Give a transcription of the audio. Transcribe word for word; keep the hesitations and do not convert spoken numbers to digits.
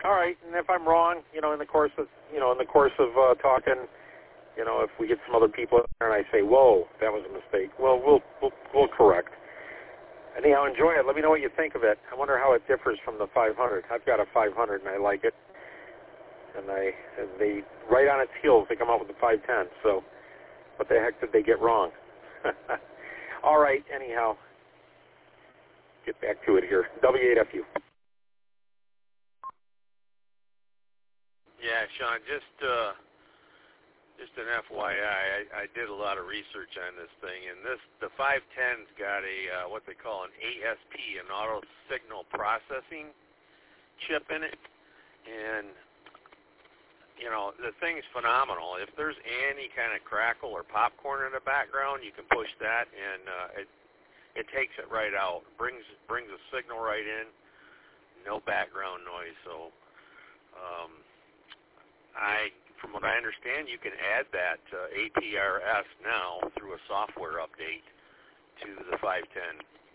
all right. And if I'm wrong, you know, in the course of, you know, in the course of uh, talking, you know, if we get some other people in there and I say, whoa, that was a mistake, well, we'll we'll, we'll correct. Anyhow, enjoy it. Let me know what you think of it. I wonder how it differs from the five hundred. I've got a five hundred and I like it. And I, and they, right on its heels, they come out with the five ten. So what the heck did they get wrong? All right, anyhow, get back to it here. W eight F U. Yeah, Sean, just uh, just an F Y I, I, I did a lot of research on this thing, and this the five ten's got a uh, what they call an A S P, an auto signal processing chip in it, and you know the thing's phenomenal. If there's any kind of crackle or popcorn in the background, you can push that, and uh, it it takes it right out, brings brings the signal right in, no background noise. So. Um, I, from what I understand, you can add that uh, A P R S now through a software update to the five ten.